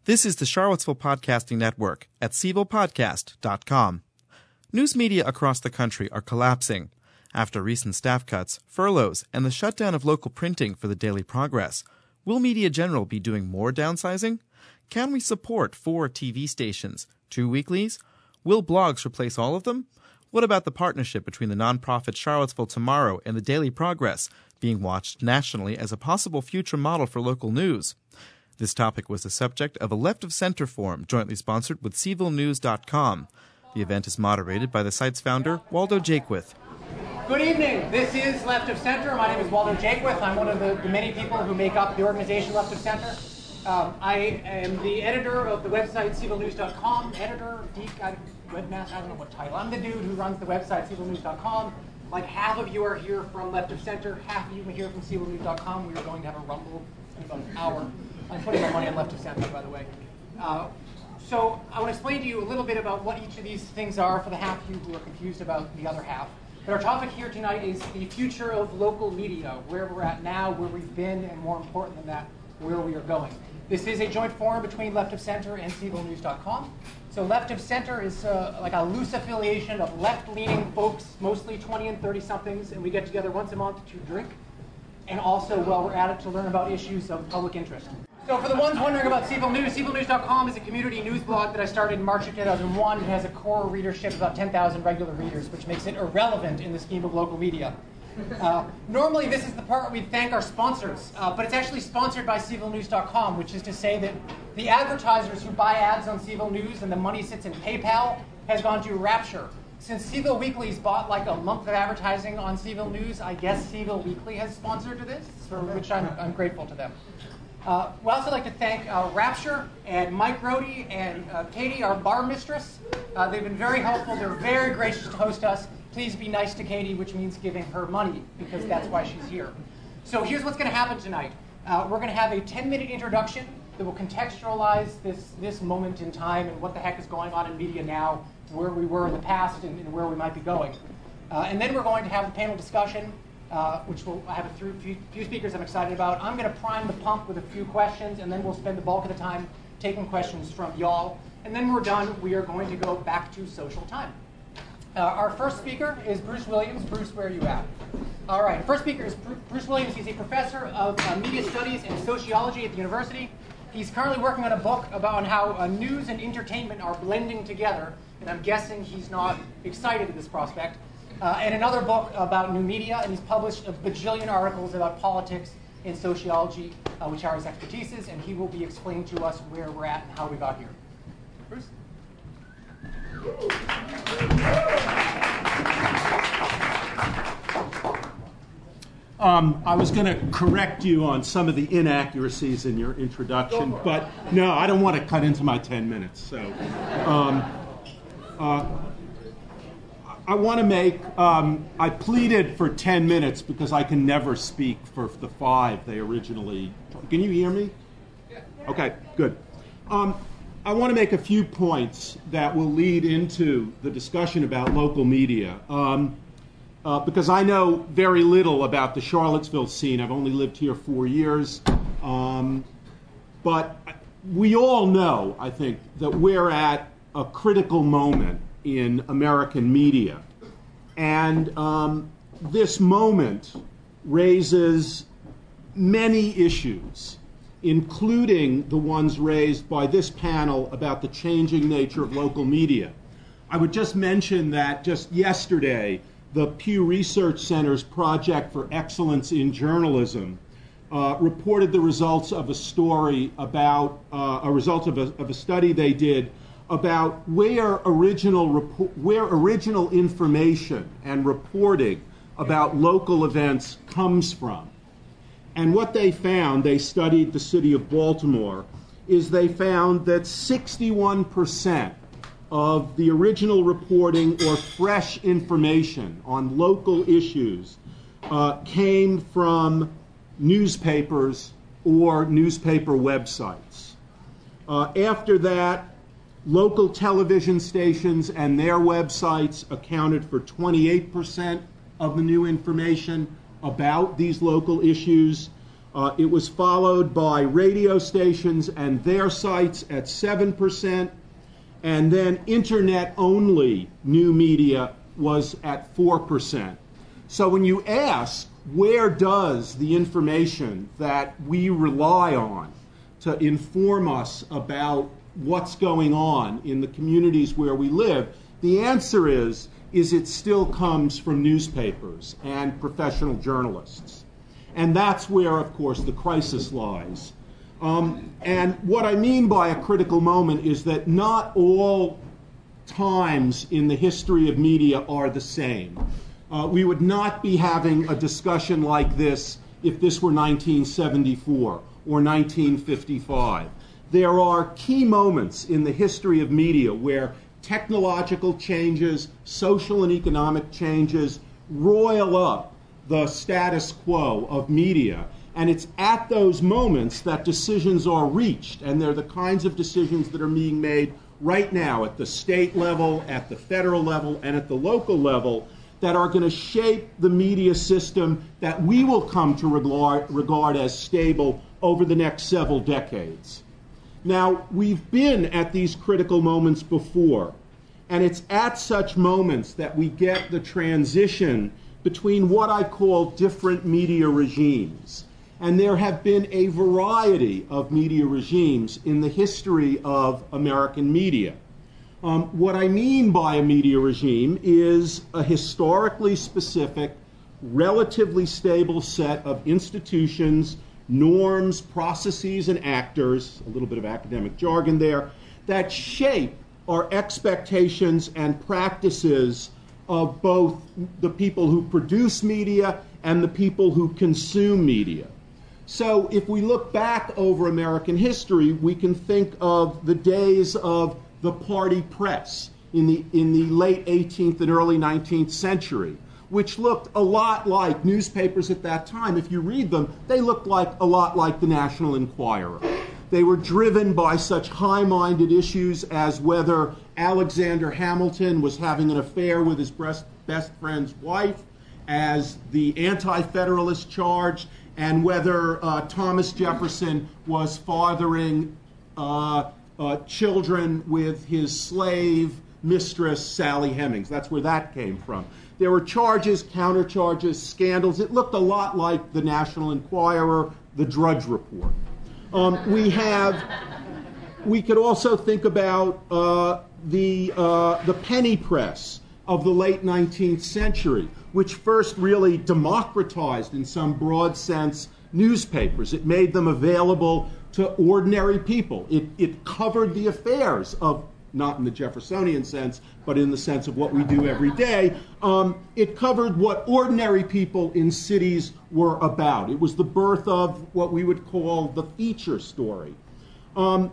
This is the Charlottesville Podcasting Network at SiebelPodcast.com. News media across the country are collapsing. After recent staff cuts, furloughs, and the shutdown of local printing for the Daily Progress, will Media General be doing more downsizing? Can we support 4 TV stations, 2 weeklies? Will blogs replace all of them? What about the partnership between the nonprofit Charlottesville Tomorrow and the Daily Progress, being watched nationally as a possible future model for local news? This topic was the subject of a Left of Center forum jointly sponsored with SiebelNews.com. The event is moderated by the site's founder, Waldo Jaquith. Good evening. This is Left of Center. My name is Waldo Jaquith. I'm one of the many people who make up the organization Left of Center. I am the editor of the website SiebelNews.com. Editor, geek, webmaster, I don't know what title. I'm the dude who runs the website SiebelNews.com. Like half of you are here from Left of Center, half of you are here from SiebelNews.com. We are going to have a rumble in about an hour. I'm putting my money on Left of Center, by the way. So I want to explain to you a little bit about what each of these things are for the half of you who are confused about the other half. But our topic here tonight is the future of local media, where we're at now, where we've been, and more important than that, where we are going. This is a joint forum between Left of Center and SiebelNews.com. So Left of Center is like a loose affiliation of left-leaning folks, mostly 20 and 30-somethings, and we get together once a month to drink, and also, while we're at it, to learn about issues of public interest. So for the ones wondering about Siebel News, SiebelNews.com is a community news blog that I started in March of 2001. It has a core readership of about 10,000 regular readers, which makes it irrelevant in the scheme of local media. Normally, this is the part where we thank our sponsors, but it's actually sponsored by SiebelNews.com, which is to say that the advertisers who buy ads on Siebel News and the money sits in PayPal has gone to Rapture. Since Siebel Weekly's bought like a month of advertising on Siebel News, I guess Siebel Weekly has sponsored this, for which I'm grateful to them. We'd also like to thank Rapture and Mike Rohde and Katie, our bar mistress. They've been very helpful. They're very gracious to host us. Please be nice to Katie, which means giving her money, because that's why she's here. So here's what's going to happen tonight. We're going to have a 10-minute introduction that will contextualize this moment in time and what the heck is going on in media now, where we were in the past and where we might be going. And then we're going to have a panel discussion, which will have a few speakers I'm excited about. I'm going to prime the pump with a few questions, and then we'll spend the bulk of the time taking questions from y'all. And then when we're done, we are going to go back to social time. Our first speaker is Bruce Williams. Bruce, where are you at? All right, first speaker is Bruce Williams. He's a professor of media studies and sociology at the university. He's currently working on a book about how news and entertainment are blending together, and I'm guessing he's not excited at this prospect. And another book about new media, and he's published a bajillion articles about politics and sociology, which are his expertises, and he will be explaining to us where we're at and how we got here. Bruce? I was going to correct you on some of the inaccuracies in your introduction, but no, I don't want to cut into my 10 minutes. So I want to make, I pleaded for 10 minutes because I can never speak for the 5 they originally, can you hear me? Okay, good. I want to make a few points that will lead into the discussion about local media. Because I know very little about the Charlottesville scene. I've only lived here 4 years. But we all know, I think, that we're at a critical moment in American media. And this moment raises many issues, including the ones raised by this panel about the changing nature of local media. I would just mention that just yesterday, the Pew Research Center's Project for Excellence in Journalism reported the results of a story about a result of a study they did about where original information and reporting about local events comes from. And what they found, they studied the city of Baltimore, is they found that 61% of the original reporting or fresh information on local issues came from newspapers or newspaper websites. After that, local television stations and their websites accounted for 28% of the new information about these local issues. It was followed by radio stations and their sites at 7%, and then internet-only new media was at 4%. So when you ask, where does the information that we rely on to inform us about what's going on in the communities where we live, the answer is it still comes from newspapers and professional journalists. And that's where, of course, the crisis lies. And what I mean by a critical moment is that not all times in the history of media are the same. We would not be having a discussion like this if this were 1974 or 1955. There are key moments in the history of media where technological changes, social and economic changes roil up the status quo of media. And it's at those moments that decisions are reached, and they're the kinds of decisions that are being made right now at the state level, at the federal level, and at the local level that are going to shape the media system that we will come to regard as stable over the next several decades. Now, we've been at these critical moments before, and it's at such moments that we get the transition between what I call different media regimes. And there have been a variety of media regimes in the history of American media. What I mean by a media regime is a historically specific, relatively stable set of institutions, norms, processes, and actors, a little bit of academic jargon there, that shape our expectations and practices of both the people who produce media and the people who consume media. So if we look back over American history, we can think of the days of the party press in the late 18th and early 19th century, which looked a lot like newspapers at that time. If you read them, they looked a lot like the National Enquirer. They were driven by such high-minded issues as whether Alexander Hamilton was having an affair with his best friend's wife, as the anti-federalist charge, and whether Thomas Jefferson was fathering children with his slave mistress, Sally Hemings. That's where that came from. There were charges, countercharges, scandals. It looked a lot like the National Enquirer, the Drudge Report. We could also think about the penny press of the late 19th century, which first really democratized, in some broad sense, newspapers. It made them available to ordinary people. It covered the affairs of, not in the Jeffersonian sense, but in the sense of what we do every day. It covered what ordinary people in cities were about. It was the birth of what we would call the feature story. And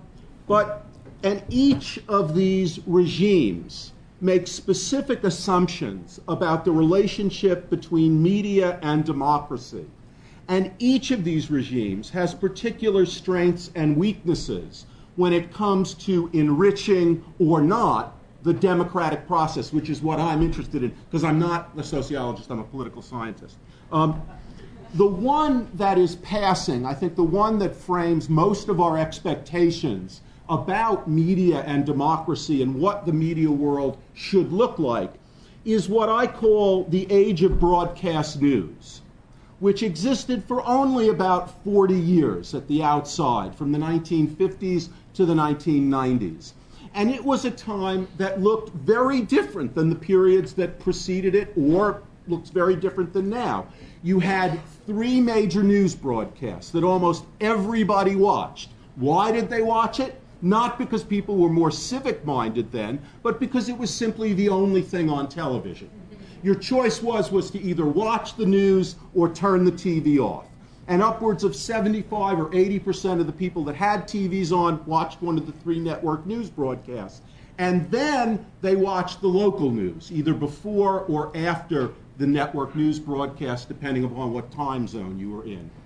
each of these regimes makes specific assumptions about the relationship between media and democracy. And each of these regimes has particular strengths and weaknesses when it comes to enriching or not the democratic process, which is what I'm interested in, because I'm not a sociologist, I'm a political scientist. The one that is passing, I think the one that frames most of our expectations about media and democracy and what the media world should look like, is what I call the age of broadcast news, which existed for only about 40 years at the outside, from the 1950s to the 1990s. And it was a time that looked very different than the periods that preceded it, or looks very different than now. You had 3 major news broadcasts that almost everybody watched. Why did they watch it? Not because people were more civic-minded then, but because it was simply the only thing on television. Your choice was to either watch the news or turn the TV off. And upwards of 75 or 80% of the people that had TVs on watched one of the 3 network news broadcasts. And then they watched the local news, either before or after the network news broadcast, depending upon what time zone you were in.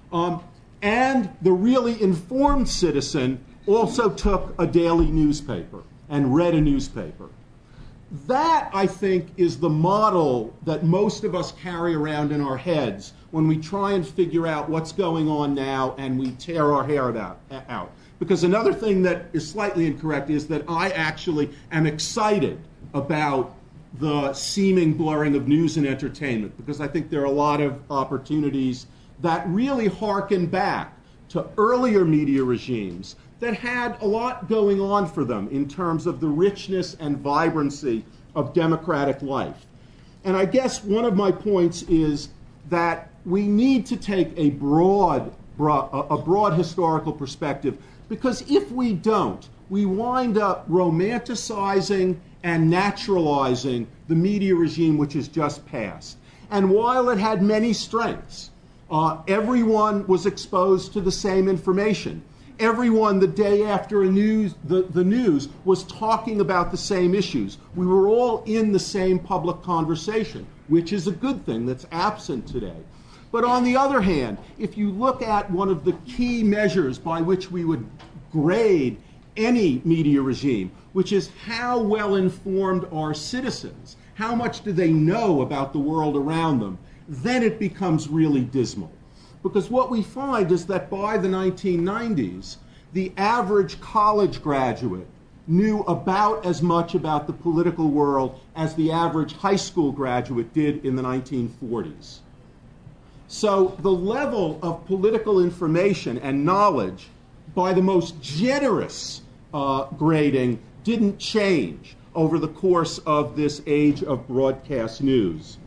And the really informed citizen also took a daily newspaper and read a newspaper. That, I think, is the model that most of us carry around in our heads when we try and figure out what's going on now and we tear our hair out. Because another thing that is slightly incorrect is that I actually am excited about the seeming blurring of news and entertainment, because I think there are a lot of opportunities that really harken back to earlier media regimes that had a lot going on for them in terms of the richness and vibrancy of democratic life. And I guess one of my points is that we need to take a broad historical perspective, because if we don't, we wind up romanticizing and naturalizing the media regime which has just passed. And while it had many strengths, everyone was exposed to the same information. Everyone, the day after the news was talking about the same issues. We were all in the same public conversation, which is a good thing that's absent today. But on the other hand, if you look at one of the key measures by which we would grade any media regime, which is how well informed are citizens, how much do they know about the world around them, then it becomes really dismal. Because what we find is that by the 1990s, the average college graduate knew about as much about the political world as the average high school graduate did in the 1940s. So the level of political information and knowledge, by the most generous grading, didn't change over the course of this age of broadcast news.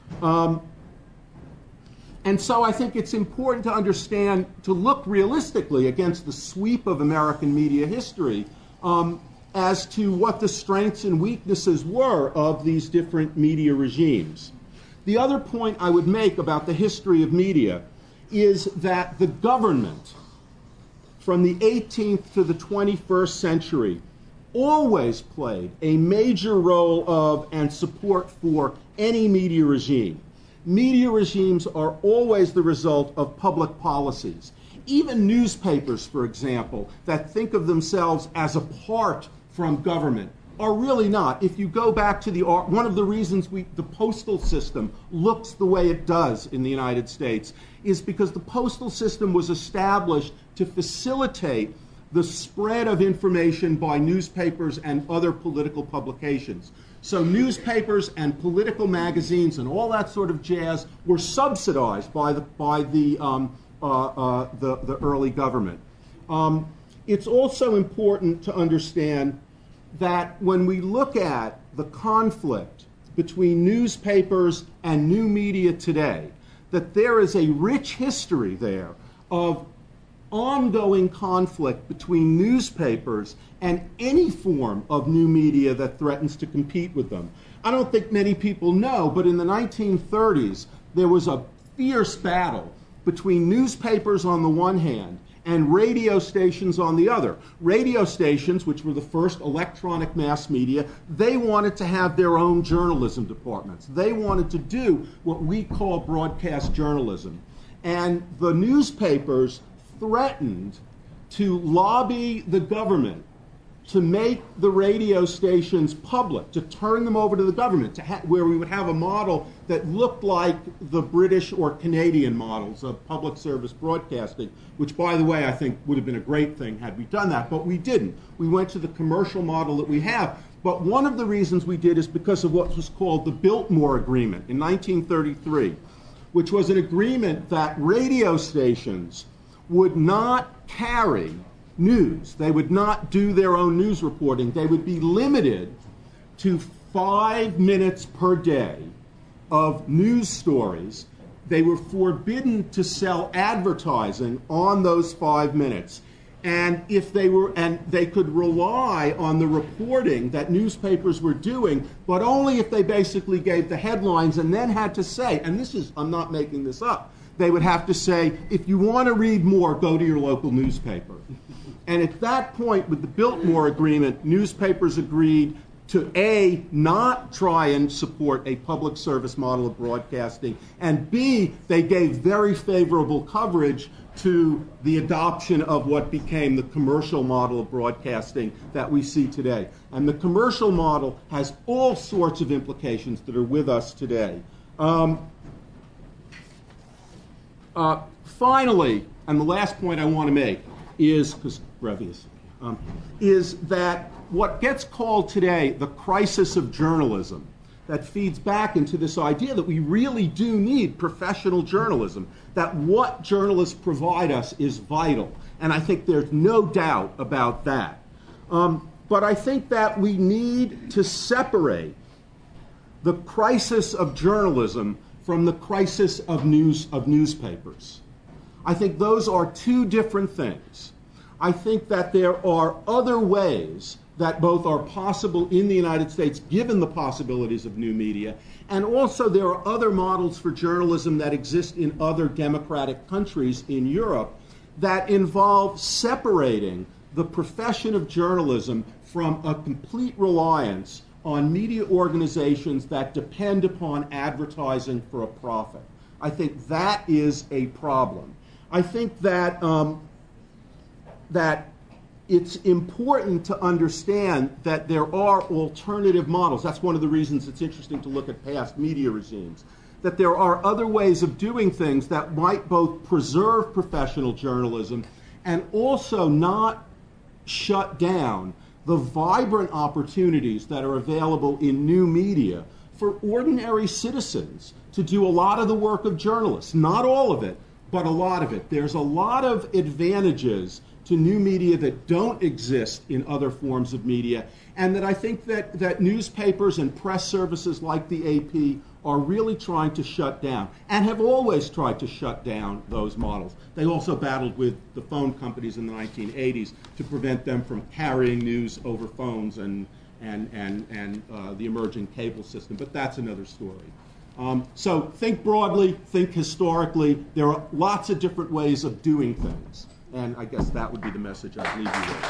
And so I think it's important to understand, to look realistically against the sweep of American media history as to what the strengths and weaknesses were of these different media regimes. The other point I would make about the history of media is that the government, from the 18th to the 21st century, always played a major role of and support for any media regime. Media regimes are always the result of public policies. Even newspapers, for example, that think of themselves as apart from government are really not. If you go back to one of the reasons the postal system looks the way it does in the United States is because the postal system was established to facilitate the spread of information by newspapers and other political publications. So newspapers and political magazines and all that sort of jazz were subsidized by the early government. It's also important to understand that when we look at the conflict between newspapers and new media today, that there is a rich history there of ongoing conflict between newspapers and any form of new media that threatens to compete with them. I don't think many people know, but in the 1930s, there was a fierce battle between newspapers on the one hand and radio stations on the other. Radio stations, which were the first electronic mass media, they wanted to have their own journalism departments. They wanted to do what we call broadcast journalism. And the newspapers threatened to lobby the government to make the radio stations public, to turn them over to the government, where we would have a model that looked like the British or Canadian models of public service broadcasting, which, by the way, I think would have been a great thing had we done that, but we didn't. We went to the commercial model that we have. But one of the reasons we did is because of what was called the Biltmore Agreement in 1933, which was an agreement that radio stations would not carry news. They would not do their own news reporting. They would be limited to 5 minutes per day of news stories. They were forbidden to sell advertising on those 5 minutes. And they could rely on the reporting that newspapers were doing, but only if they basically gave the headlines and then had to say, and I'm not making this up, they would have to say, if you want to read more, go to your local newspaper. And at that point, with the Biltmore Agreement, newspapers agreed to A, not try and support a public service model of broadcasting, and B, they gave very favorable coverage to the adoption of what became the commercial model of broadcasting that we see today. And the commercial model has all sorts of implications that are with us today. Finally, and the last point I want to make is, because brevious, is that what gets called today the crisis of journalism, that feeds back into this idea that we really do need professional journalism, that what journalists provide us is vital. And I think there's no doubt about that. But I think that we need to separate the crisis of journalism from the crisis of newspapers. I think those are two different things. I think that there are other ways that both are possible in the United States, given the possibilities of new media, and also there are other models for journalism that exist in other democratic countries in Europe that involve separating the profession of journalism from a complete reliance on media organizations that depend upon advertising for a profit. I think that is a problem. I think that that it's important to understand that there are alternative models. That's one of the reasons it's interesting to look at past media regimes. That there are other ways of doing things that might both preserve professional journalism and also not shut down the vibrant opportunities that are available in new media for ordinary citizens to do a lot of the work of journalists. Not all of it, but a lot of it. There's a lot of advantages to new media that don't exist in other forms of media, and that I think that newspapers and press services like the AP are really trying to shut down, and have always tried to shut down those models. They also battled with the phone companies in the 1980s to prevent them from carrying news over phones and the emerging cable system, but that's another story. So think broadly, think historically. There are lots of different ways of doing things. And I guess that would be the message I'd leave you with.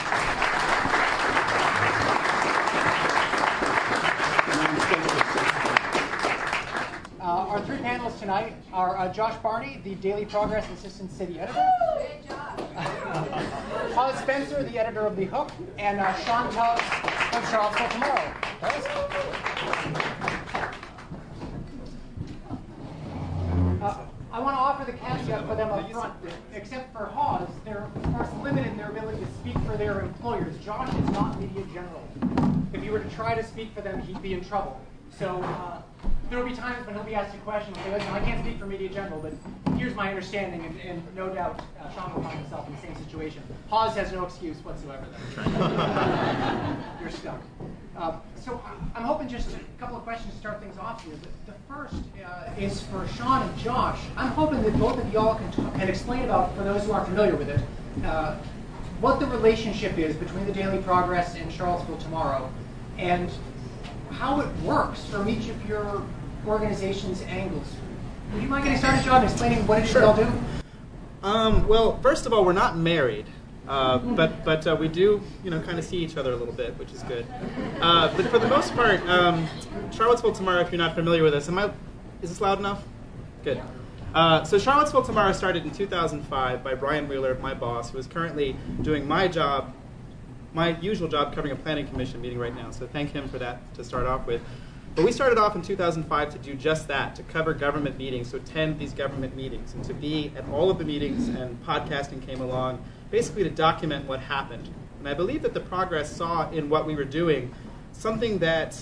Our three panelists tonight are Josh Barney, the Daily Progress Assistant City Editor. Great job. Hawes Spencer, the editor of The Hook, and Sean Tubbs of Charlottesville Tomorrow. I want to offer the caveat for them up front. Except for Hawes, they're of course limited in their ability to speak for their employers. Josh is not Media General. If you were to try to speak for them, he'd be in trouble. So there will be times when he'll be asked a question and say, listen, I can't speak for Media General, but here's my understanding, and no doubt Sean will find himself in the same situation. Hawes has no excuse whatsoever, though. You're stuck. So I'm hoping just a couple of questions to start things off here. The first is for Sean and Josh. I'm hoping that both of y'all can explain about, for those who aren't familiar with it, what the relationship is between the Daily Progress and Charlottesville Tomorrow, and how it works from each of your organization's angles. Would you mind getting started, John, explaining what it is y'all do? Well, first of all, we're not married. But we do, kind of see each other a little bit, which is good. But for the most part, Charlottesville Tomorrow, if you're not familiar with us, is this loud enough? Good. So Charlottesville Tomorrow started in 2005 by Brian Wheeler, my boss, who is currently doing my usual job covering a planning commission meeting right now. So thank him for that to start off with. But we started off in 2005 to do just that, to cover government meetings, to attend these government meetings, and to be at all of the meetings, and podcasting came along, basically to document what happened. And I believe that the Progress saw in what we were doing something that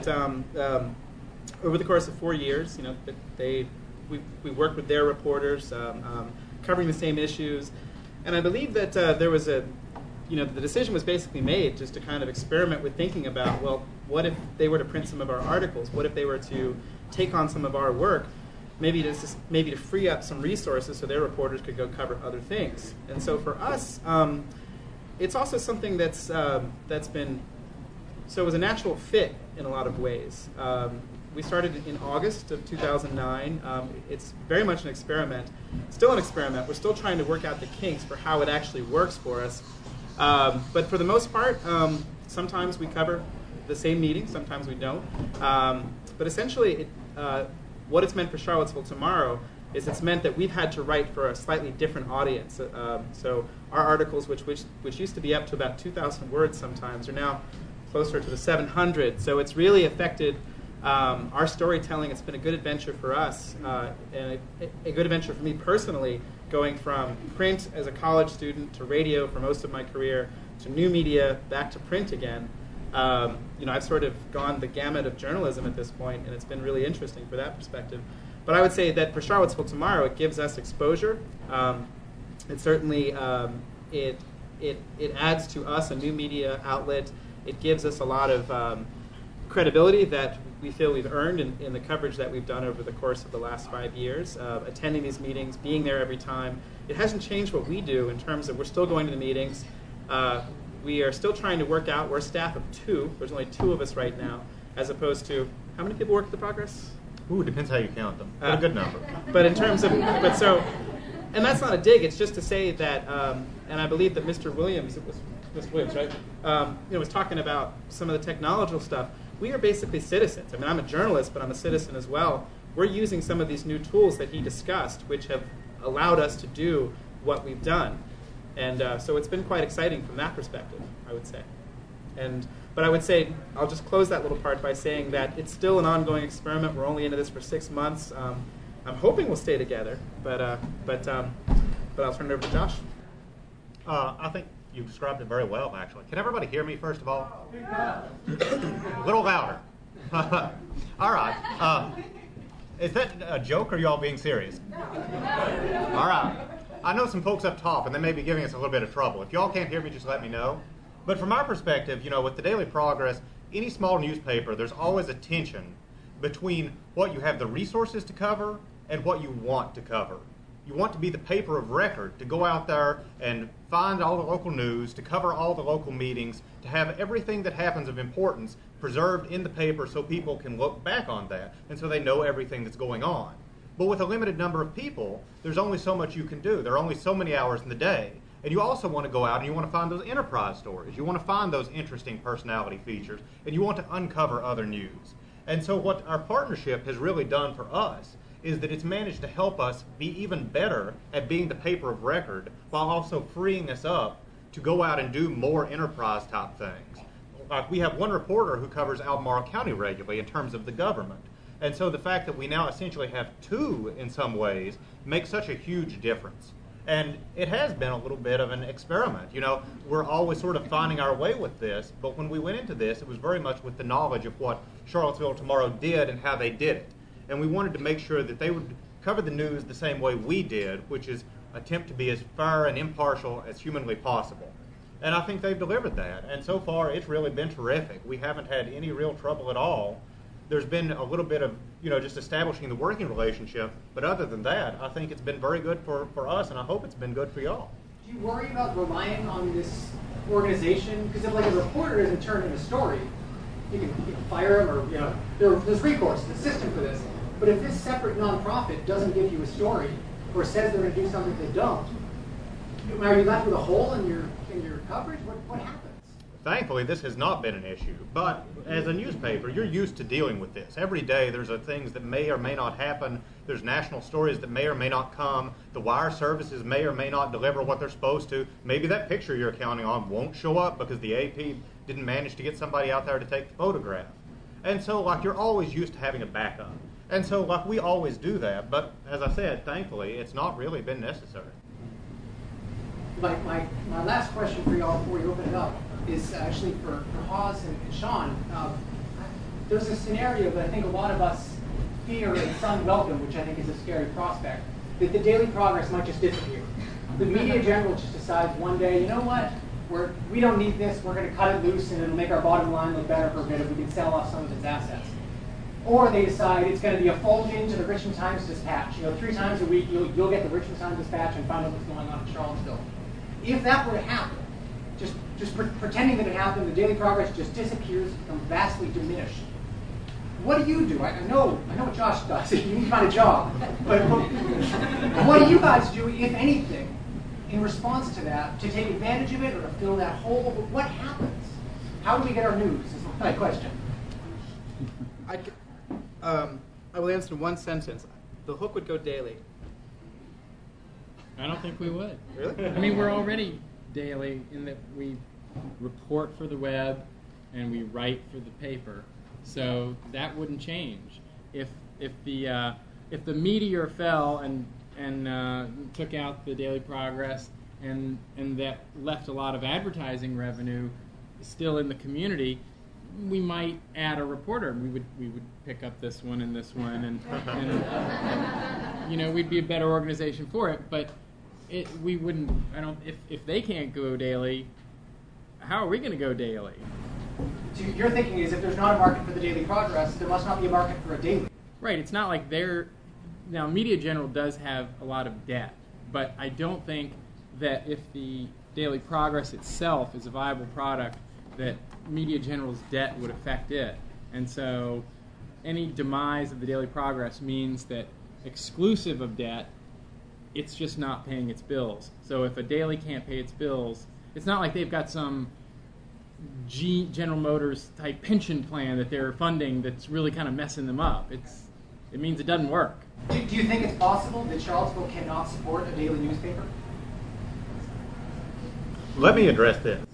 over the course of 4 years, we worked with their reporters, covering the same issues, and I believe that there was the decision was basically made just to kind of experiment with thinking about, well, what if they were to print some of our articles? What if they were to take on some of our work? Maybe to free up some resources so their reporters could go cover other things. And so for us, it's also something that's been, so it was a natural fit in a lot of ways. We started in August of 2009. It's very much an experiment. Still an experiment. We're still trying to work out the kinks for how it actually works for us. But for the most part, sometimes we cover the same meeting, sometimes we don't. But essentially, what it's meant for Charlottesville Tomorrow is it's meant that we've had to write for a slightly different audience. So our articles, which used to be up to about 2,000 words sometimes, are now closer to the 700. So it's really affected our storytelling. It's been a good adventure for us, and a good adventure for me personally, going from print as a college student to radio for most of my career to new media back to print again. I've sort of gone the gamut of journalism at this point, and it's been really interesting for that perspective. But I would say that for Charlottesville Tomorrow, it gives us exposure. It certainly it adds to us a new media outlet. It gives us a lot of credibility that we feel we've earned in the coverage that we've done over the course of the last 5 years, attending these meetings, being there every time. It hasn't changed what we do in terms of we're still going to the meetings. We are still trying to work out. We're a staff of 2. There's only 2 of us right now, as opposed to, how many people work at the Progress? Ooh, depends how you count them. But a good number. But in terms of, and that's not a dig. It's just to say that, and I believe that Mr. Williams, it was Mr. Williams, right? Was talking about some of the technological stuff. We are basically citizens. I mean, I'm a journalist, but I'm a citizen as well. We're using some of these new tools that he discussed, which have allowed us to do what we've done. And so it's been quite exciting from that perspective, I would say. But I would say, I'll just close that little part by saying that it's still an ongoing experiment. We're only into this for 6 months. I'm hoping we'll stay together, but I'll turn it over to Josh. I think you described it very well, actually. Can everybody hear me, first of all? A little louder. All right. Is that a joke, or are you all being serious? All right. I know some folks up top, and they may be giving us a little bit of trouble. If y'all can't hear me, just let me know. But from our perspective, with the Daily Progress, any small newspaper, there's always a tension between what you have the resources to cover and what you want to cover. You want to be the paper of record, to go out there and find all the local news, to cover all the local meetings, to have everything that happens of importance preserved in the paper so people can look back on that and so they know everything that's going on. But with a limited number of people, there's only so much you can do. There are only so many hours in the day. And you also want to go out and you want to find those enterprise stories. You want to find those interesting personality features, and you want to uncover other news. And so what our partnership has really done for us is that it's managed to help us be even better at being the paper of record while also freeing us up to go out and do more enterprise type things. We have one reporter who covers Albemarle County regularly in terms of the government. And so the fact that we now essentially have 2 in some ways makes such a huge difference. And it has been a little bit of an experiment. We're always sort of finding our way with this, but when we went into this, it was very much with the knowledge of what Charlottesville Tomorrow did and how they did it. And we wanted to make sure that they would cover the news the same way we did, which is attempt to be as fair and impartial as humanly possible. And I think they've delivered that. And so far, it's really been terrific. We haven't had any real trouble at all. There's been a little bit of, just establishing the working relationship. But other than that, I think it's been very good for us, and I hope it's been good for y'all. Do you worry about relying on this organization? Because if, a reporter isn't turning a story, you can fire him, or, there's recourse, the system for this. But if this separate nonprofit doesn't give you a story, or says they're going to do something they don't, are you left with a hole in your coverage? What happens? Thankfully, this has not been an issue. But as a newspaper, you're used to dealing with this. Every day there's things that may or may not happen. There's national stories that may or may not come. The wire services may or may not deliver what they're supposed to. Maybe that picture you're counting on won't show up because the AP didn't manage to get somebody out there to take the photograph. And so, you're always used to having a backup. And so, we always do that. But as I said, thankfully, it's not really been necessary. My last question for y'all before we open it up is actually for Hawes and Sean. There's a scenario that I think a lot of us fear and some welcome, which I think is a scary prospect, that the Daily Progress might just disappear. The media general just decides one day, you know what, we don't need this, we're going to cut it loose and it'll make our bottom line look better for a bit if we can sell off some of its assets. Or they decide it's going to be a fold into the Richmond Times-Dispatch. 3 times a week you'll get the Richmond Times-Dispatch and find out what's going on in Charlottesville. If that were to happen, just pretending that it happened, the Daily Progress just disappears, becomes vastly diminished. What do you do? I know what Josh does. You need to find a job. But what do you guys do, if anything, in response to that, to take advantage of it or to fill that hole? What happens? How do we get our news is my question. I will answer in one sentence. The hook would go daily. I don't think we would. Really? I mean, we're already daily in that we report for the web and we write for the paper, so that wouldn't change. If the meteor fell and took out the Daily Progress and that left a lot of advertising revenue still in the community, we might add a reporter. We would pick up this one and this one, and we'd be a better organization for it. But we wouldn't. If they can't go daily, how are we going to go daily? So your thinking is if there's not a market for the Daily Progress, there must not be a market for a daily. Right. It's not like now Media General does have a lot of debt, but I don't think that if the Daily Progress itself is a viable product, that Media General's debt would affect it. And so any demise of the Daily Progress means that exclusive of debt, it's just not paying its bills. So if a daily can't pay its bills, it's not like they've got some General Motors type pension plan that they're funding that's really kind of messing them up. It means it doesn't work. Do you think it's possible that Charlottesville cannot support a daily newspaper? Let me address this.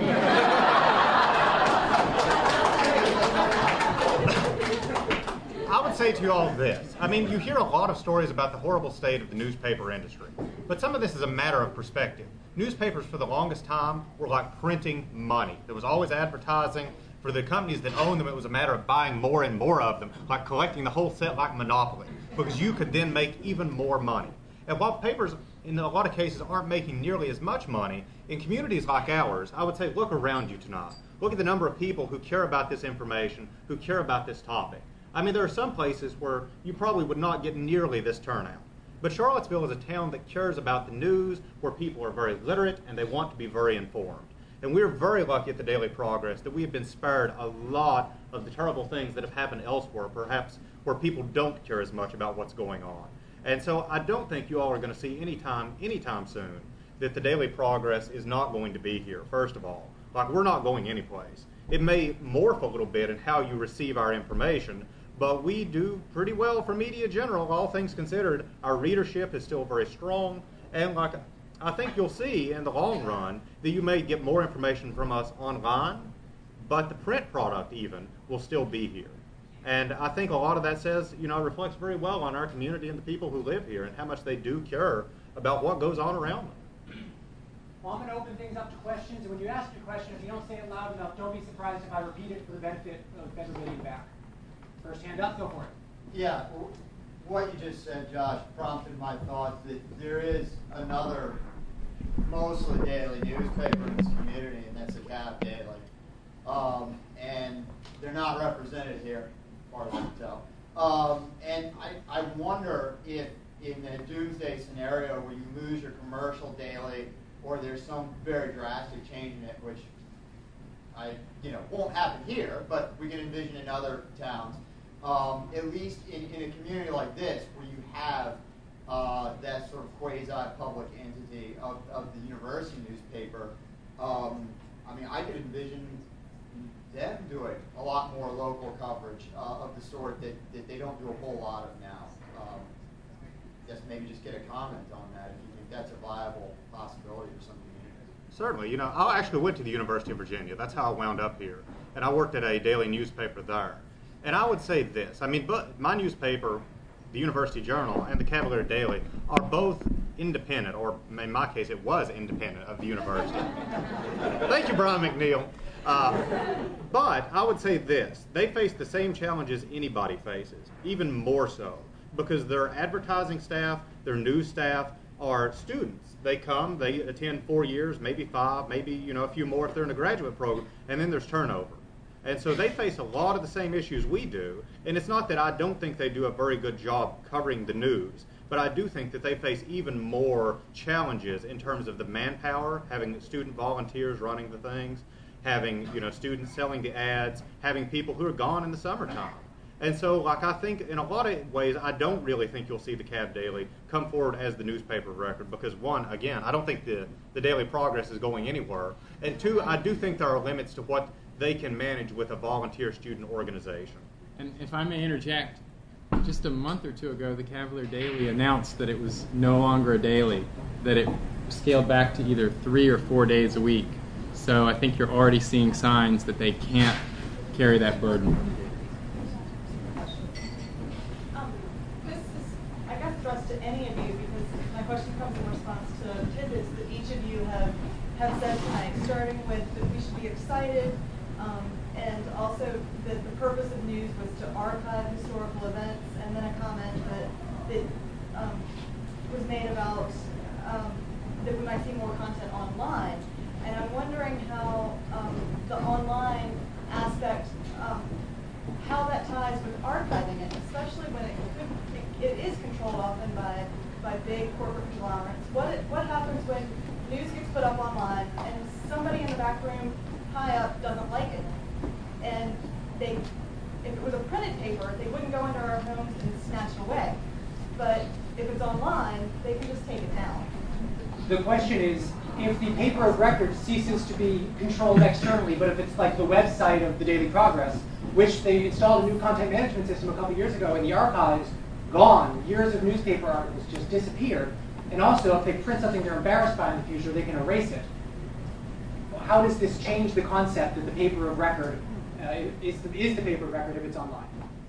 I would say to you all this. I mean, you hear a lot of stories about the horrible state of the newspaper industry, but some of this is a matter of perspective. Newspapers for the longest time were like printing money. There was always advertising. For the companies that owned them, it was a matter of buying more and more of them, like collecting the whole set like Monopoly, because you could then make even more money. And while papers, in a lot of cases, aren't making nearly as much money, in communities like ours, I would say look around you tonight. Look at the number of people who care about this information, who care about this topic. I mean, there are some places where you probably would not get nearly this turnout. But Charlottesville is a town that cares about the news, where people are very literate and they want to be very informed. And we're very lucky at the Daily Progress that we have been spared a lot of the terrible things that have happened elsewhere, perhaps where people don't care as much about what's going on. And so I don't think you all are going to see anytime soon that the Daily Progress is not going to be here, first of all. Like, we're not going anyplace. It may morph a little bit in how you receive our information, but we do pretty well for Media General, all things considered. Our readership is still very strong, and like I think you'll see in the long run that you may get more information from us online, but the print product even will still be here. And I think a lot of that says, reflects very well on our community and the people who live here and how much they do care about what goes on around them. Well, I'm going to open things up to questions, and when you ask your question, if you don't say it loud enough, don't be surprised if I repeat it for the benefit of everybody back. First hand up, go for it. Yeah, what you just said, Josh, prompted my thoughts that there is another mostly daily newspaper in this community, and that's the Cab Daily. And they're not represented here, as far as I can tell. And I wonder if in a doomsday scenario where you lose your commercial daily, or there's some very drastic change in it, which won't happen here, but we can envision in other towns. At least in a community like this, where you have that sort of quasi-public entity of the university newspaper, I could envision them doing a lot more local coverage of the sort that they don't do a whole lot of now. Maybe just get a comment on that if you think that's a viable possibility for some communities. Certainly. I actually went to the University of Virginia. That's how I wound up here. And I worked at a daily newspaper there. And I would say this. But my newspaper, the University Journal, and the Cavalier Daily are both independent, or in my case, it was independent of the university. Thank you, Brian McNeil. But I would say this. They face the same challenges anybody faces, even more so, because their advertising staff, their news staff are students. They come, they attend 4 years, maybe 5, maybe a few more if they're in a graduate program, and then there's turnover. And so they face a lot of the same issues we do, and it's not that I don't think they do a very good job covering the news, but I do think that they face even more challenges in terms of the manpower, having student volunteers running the things, having students selling the ads, having people who are gone in the summertime. And so, I think in a lot of ways, I don't really think you'll see the Cab Daily come forward as the newspaper of record because, one, again, I don't think the Daily Progress is going anywhere. And two, I do think there are limits to what they can manage with a volunteer student organization. And if I may interject, just a month or two ago, the Cavalier Daily announced that it was no longer a daily, that it scaled back to either 3 or 4 days a week. So I think you're already seeing signs that they can't carry that burden. This is, I guess, addressed to any of you because my question comes in response to tidbits that each of you have said tonight, starting with that we should be excited, and also that the purpose of news was to archive historical events, and then a comment that was made about that we might see more content online. And I'm wondering how the online aspect, how that ties with archiving it, especially when it is controlled often by big corporate conglomerates. What happens when news gets put up online and somebody in the back room high up doesn't like it? And if it was a printed paper, they wouldn't go into our homes and snatch it away. But if it's online, they can just take it down. The question is, if the paper of record ceases to be controlled externally, but if it's like the website of the Daily Progress, which they installed a new content management system a couple years ago, and the archives gone, years of newspaper articles just disappeared, and also if they print something they're embarrassed by in the future, they can erase it. How does this change the concept that the paper of record is the paper of record if it's online?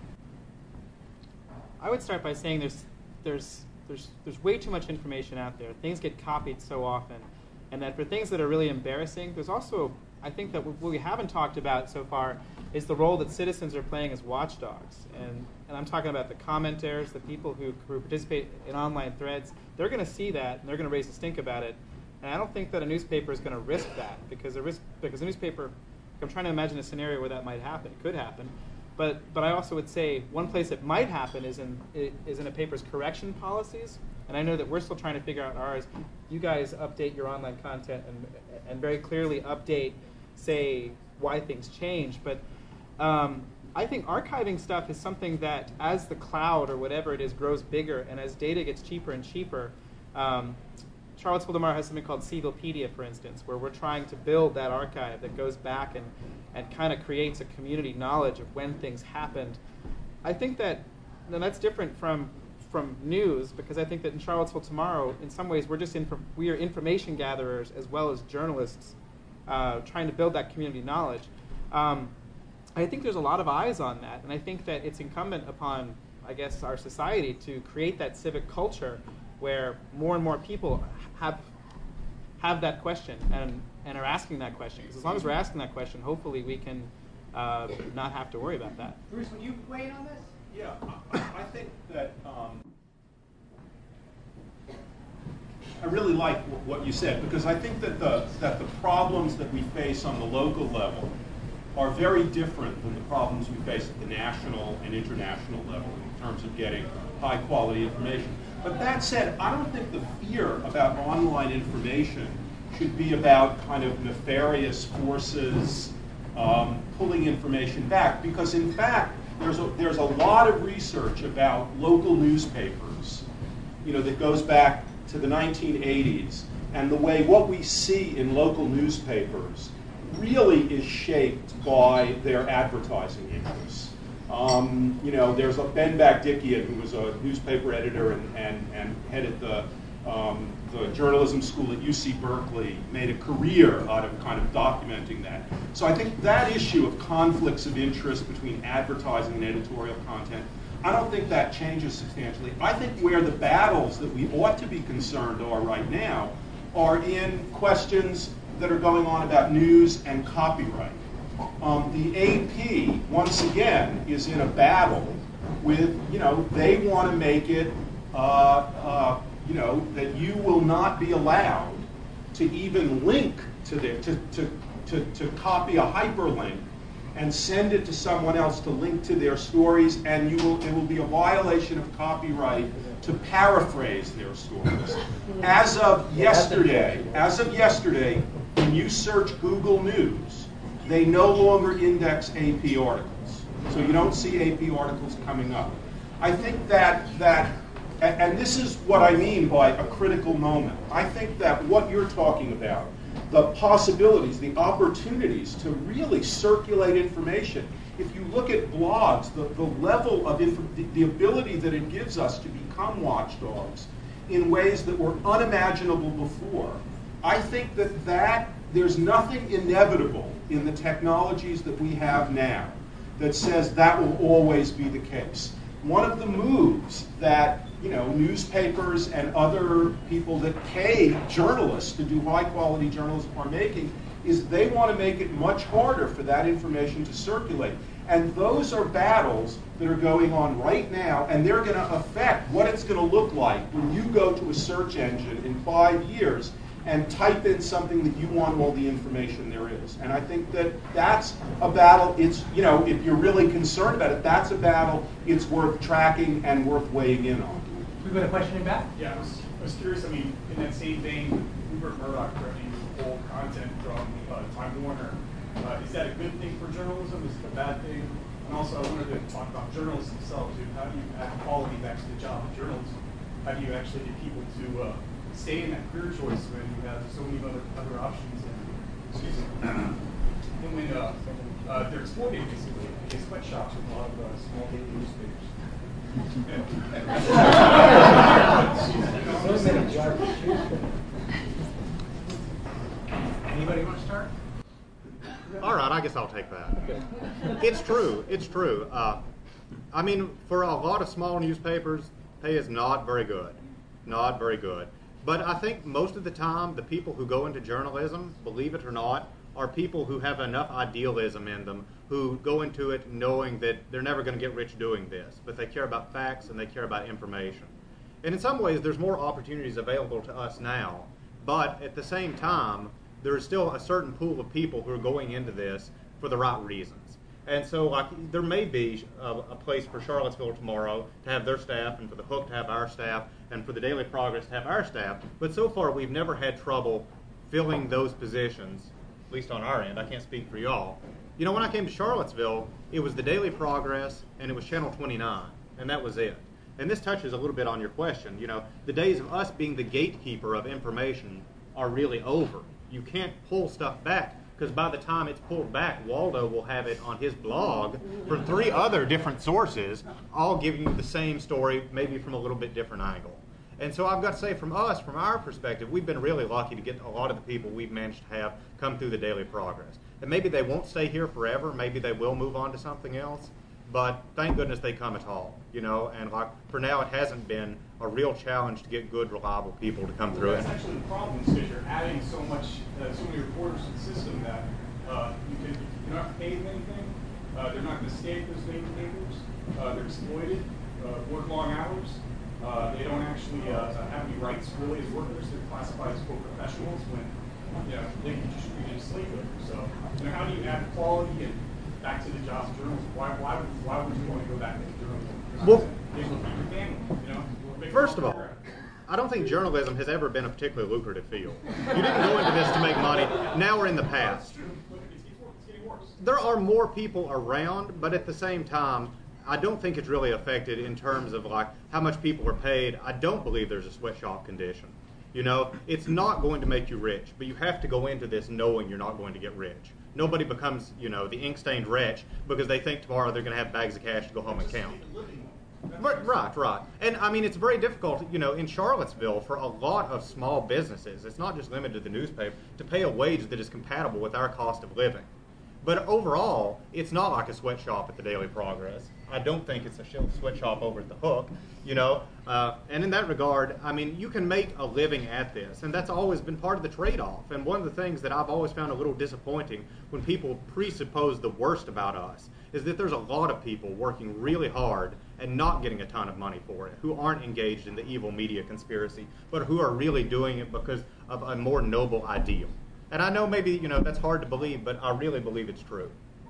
I would start by saying there's way too much information out there. Things get copied so often. And that for things that are really embarrassing, there's also, I think that what we haven't talked about so far is the role that citizens are playing as watchdogs. And I'm talking about the commenters, the people who participate in online threads. They're going to see that, and they're going to raise a stink about it. And I don't think that a newspaper is going to risk that, because a newspaper, I'm trying to imagine a scenario where that might happen. It could happen. But I also would say one place it might happen is in a paper's correction policies. And I know that we're still trying to figure out ours. You guys update your online content and very clearly update, say, why things change. But I think archiving stuff is something that, as the cloud or whatever it is grows bigger and as data gets cheaper and cheaper, Charlottesville Tomorrow has something called Civilpedia, for instance, where we're trying to build that archive that goes back and kind of creates a community knowledge of when things happened. I think that's different from news, because I think that in Charlottesville Tomorrow, in some ways, we are information gatherers as well as journalists trying to build that community knowledge. I think there's a lot of eyes on that, and I think that it's incumbent upon, I guess, our society to create that civic culture where more and more people have that question and are asking that question. Because as long as we're asking that question, hopefully we can not have to worry about that. Bruce, would you weigh in on this? Yeah, I think that I really like what you said, because I think that the problems that we face on the local level are very different than the problems we face at the national and international level in terms of getting high quality information. But that said, I don't think the fear about online information should be about kind of nefarious forces pulling information back, because in fact there's a lot of research about local newspapers, that goes back to the 1980s, and the way what we see in local newspapers really is shaped by their advertising interests. There's a Ben Bagdikian, who was a newspaper editor and headed the journalism school at UC Berkeley, made a career out of kind of documenting that. So I think that issue of conflicts of interest between advertising and editorial content, I don't think that changes substantially. I think where the battles that we ought to be concerned are right now are in questions that are going on about news and copyright. The AP, once again, is in a battle with, they want to make it, that you will not be allowed to even link to to copy a hyperlink and send it to someone else to link to their stories, and it will be a violation of copyright to paraphrase their stories. As of yesterday, when you search Google News, they no longer index AP articles. So you don't see AP articles coming up. I think that and this is what I mean by a critical moment. I think that what you're talking about the possibilities, the opportunities to really circulate information. If you look at blogs, the level of the ability that it gives us to become watchdogs in ways that were unimaginable before, I think that there's nothing inevitable in the technologies that we have now that says that will always be the case. One of the moves that newspapers and other people that pay journalists to do high-quality journalism are making is they want to make it much harder for that information to circulate. And those are battles that are going on right now, and they're going to affect what it's going to look like when you go to a search engine in 5 years and type in something that you want all the information there is. And I think that that's a battle. It's, if you're really concerned about it, that's a battle it's worth tracking and worth weighing in on. We've got a question in back. Yeah, I was curious. I mean, in that same vein, Rupert Murdoch threatening to pull content from Time Warner. Is that a good thing for journalism? Is it a bad thing? And also, I wanted to talk about journalists themselves. How do you add quality back to the job of journalism? How do you actually get people to stay in that career choice when you have so many other options? And when they're exploited, basically, they sweatshops with a lot of small daily newspapers. Anybody want to start? All right, I guess I'll take that. It's true. It's true. I mean, for a lot of small newspapers, pay is not very good. Not very good. But I think most of the time, the people who go into journalism, believe it or not, are people who have enough idealism in them, who go into it knowing that they're never going to get rich doing this, but they care about facts and they care about information. And in some ways, there's more opportunities available to us now, but at the same time, there is still a certain pool of people who are going into this for the right reasons. And so there may be a place for Charlottesville tomorrow to have their staff, and for the Hook to have our staff, and for the Daily Progress to have our staff, but so far we've never had trouble filling those positions, at least on our end. I can't speak for y'all. When I came to Charlottesville, it was the Daily Progress and it was Channel 29, and that was it. And this touches a little bit on your question. The days of us being the gatekeeper of information are really over. You can't pull stuff back, because by the time it's pulled back, Waldo will have it on his blog from 3 other different sources, all giving you the same story, maybe from a little bit different angle. And so I've got to say, from our perspective, we've been really lucky to get a lot of the people we've managed to have come through the Daily Progress. And maybe they won't stay here forever, maybe they will move on to something else, but thank goodness they come at all, and for now it hasn't been a real challenge to get good, reliable people to come through it. That's actually the problem, is because you're adding so many reporters to the system that you're not paid anything. They're not going to stay at those newspapers. They're exploited, work long hours. They don't actually have any rights really as workers. They're classified as quote professionals when they can just treat as slave labor. So how do you add quality and back to the jobs of journalism? Why would you want to go back into journalism? Well, they will keep your family, First of all, I don't think journalism has ever been a particularly lucrative field. You didn't go into this to make money. Now we're in the past. It's getting worse. There are more people around, but at the same time, I don't think it's really affected in terms of how much people are paid. I don't believe there's a sweatshop condition. It's not going to make you rich, but you have to go into this knowing you're not going to get rich. Nobody becomes, the ink-stained wretch because they think tomorrow they're going to have bags of cash to go home and count. Right. And I mean, it's very difficult, in Charlottesville for a lot of small businesses, it's not just limited to the newspaper, to pay a wage that is compatible with our cost of living. But overall, it's not like a sweatshop at the Daily Progress. I don't think it's a sweatshop over at the Hook, and in that regard, I mean, you can make a living at this, and that's always been part of the trade-off. And one of the things that I've always found a little disappointing when people presuppose the worst about us is that there's a lot of people working really hard and not getting a ton of money for it, who aren't engaged in the evil media conspiracy, but who are really doing it because of a more noble ideal. And I know maybe, that's hard to believe, but I really believe it's true.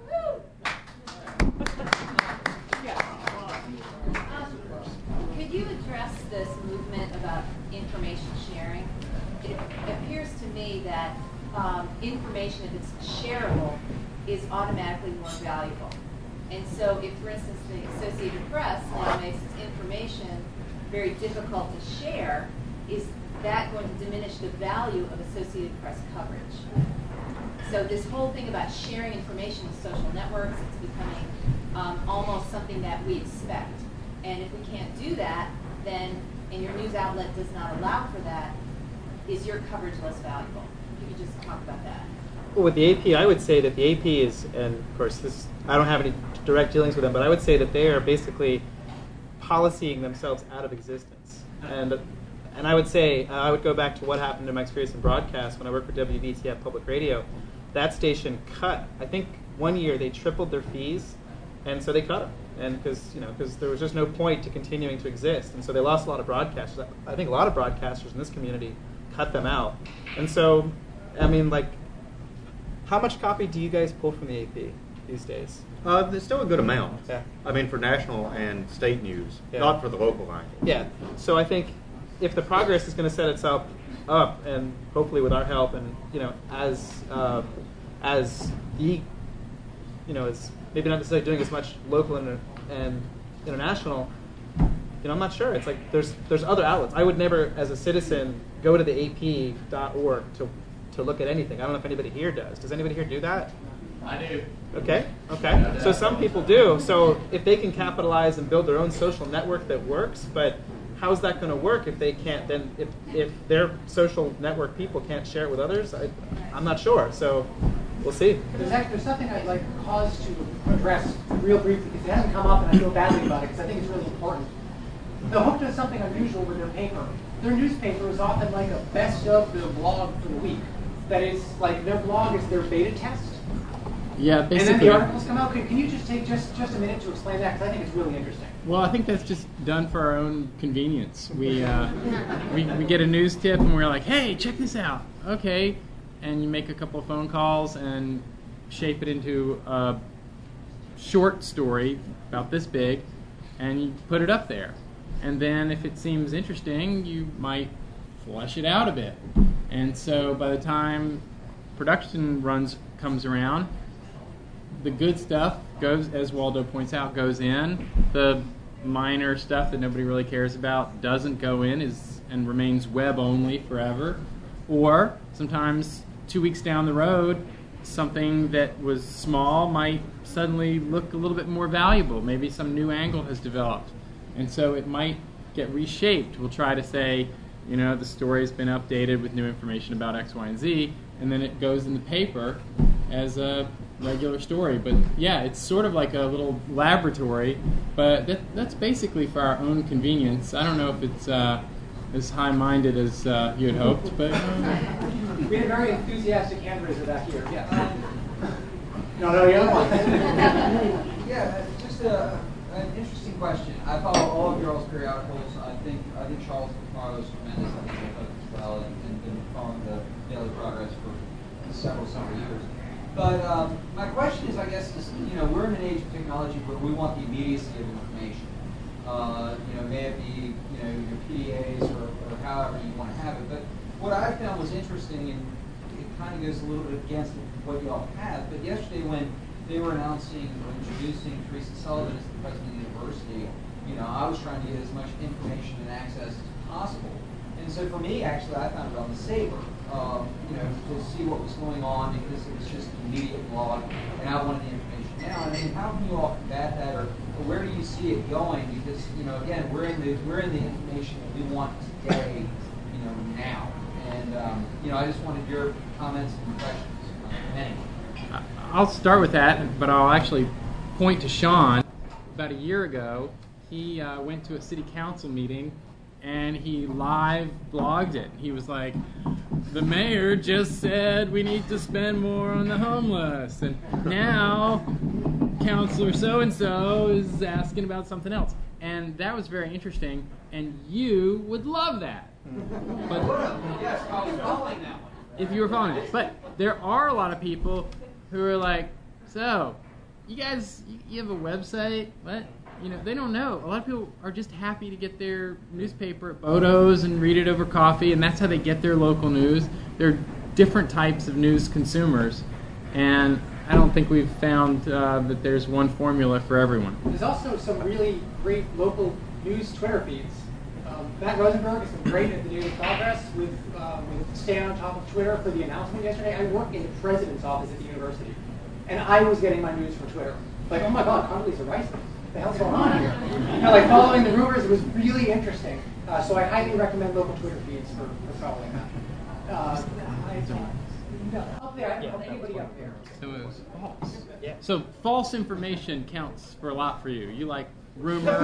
Could you address this movement about information sharing? It appears to me that information, if it's shareable, is automatically more valuable. And so if, for instance, the Associated Press now makes its information very difficult to share, is that going to diminish the value of Associated Press coverage? So this whole thing about sharing information with social networks, it's becoming almost something that we expect. And if we can't do that, then, and your news outlet does not allow for that, is your coverage less valuable? If you could just talk about that. Well, with the AP, I would say that the AP is, and of course, this I don't have any direct dealings with them, but I would say that they are basically policying themselves out of existence. And I would say, I would go back to what happened in my experience in broadcast when I worked for WVTF Public Radio. That station cut, I think one year they tripled their fees, and so they cut them. And because there was just no point to continuing to exist. And so they lost a lot of broadcasters. I think a lot of broadcasters in this community cut them out. And so, I mean, like, how much copy do you guys pull from the AP these days? There's still a good amount. Yeah. I mean, for national and state news, Yeah. not for the local angle. Yeah. So I think if the progress is going to set itself up, and hopefully with our help, and as the is maybe not necessarily doing as much local and international, I'm not sure. It's like there's other outlets. I would never, as a citizen, go to the AP.org to look at anything. I don't know if anybody here does. Does anybody here do that? I do. Okay. So some people do. So if they can capitalize and build their own social network that works, but how's that going to work if they can't? Then if their social network people can't share it with others, I'm not sure. So we'll see. There's something I'd like cause to address real briefly because it hasn't come up and I feel badly about it because I think it's really important. The Hook does something unusual with their paper. Their newspaper is often like a best of the blog for the week. That is, like, their blog is their beta test. Yeah, basically. And then the articles come out. Can you just take just a minute to explain that? Because I think it's really interesting. Well, I think that's just done for our own convenience. We get a news tip and we're like, hey, check this out. Okay. And you make a couple of phone calls and shape it into a short story about this big and you put it up there. And then if it seems interesting, you might flesh it out a bit. And so by the time production runs comes around, the good stuff goes, as Waldo points out, goes in. The minor stuff that nobody really cares about doesn't go in and remains web only forever. Or sometimes 2 weeks down the road, something that was small might suddenly look a little bit more valuable. Maybe some new angle has developed. And so it might get reshaped. We'll try to say, the story's been updated with new information about X, Y, and Z, and then it goes in the paper as a regular story. But yeah, it's sort of like a little laboratory, but that's basically for our own convenience. I don't know if it's as high-minded as you had hoped, but we had very enthusiastic hand raiser back here. Yeah. No, the other one. Yeah, just an interesting question. I follow all of your all's periodicals. I think Charles McMorrow is tremendous. I think you're both as well, and been following the Daily Progress for several years. But my question is, I guess, we're in an age of technology where we want the immediacy of information. May it be your PDAs or however you want to have it. But what I found was interesting, and it kind of goes a little bit against what you all have. But yesterday, when they were announcing or introducing Teresa Sullivan as the president of the university, I was trying to get as much information and access as possible. And so for me, actually, I found it on the saver, to see what was going on because it was just an immediate blog, and I wanted the information now. I mean, how can you all combat that, or where do you see it going? Because again, we're in the information that we want today, now. And I just wanted your comments and impressions. I'll start with that, but I'll actually point to Sean. About a year ago, he went to a city council meeting and he live blogged it. He was like, the mayor just said we need to spend more on the homeless, and now Councilor so-and-so is asking about something else. And that was very interesting, and you would love that. But yes, I was following that one. If you were following it. But there are a lot of people who are like, so, you guys, you have a website? What? They don't know. A lot of people are just happy to get their newspaper at Bodo's and read it over coffee, and that's how they get their local news. There are different types of news consumers, and I don't think we've found that there's one formula for everyone. There's also some really great local news Twitter feeds. Matt Rosenberg has been great at the Daily Progress with staying on top of Twitter for the announcement yesterday. I work in the president's office at the university, and I was getting my news from Twitter. Like, oh my God, Condoleezza Rice, what the hell's going on here? Like following the rumors, it was really interesting. So I highly recommend local Twitter feeds for following that. Up there, anybody up there? So it was false. Yeah. So false information counts for a lot for you. You like rumor.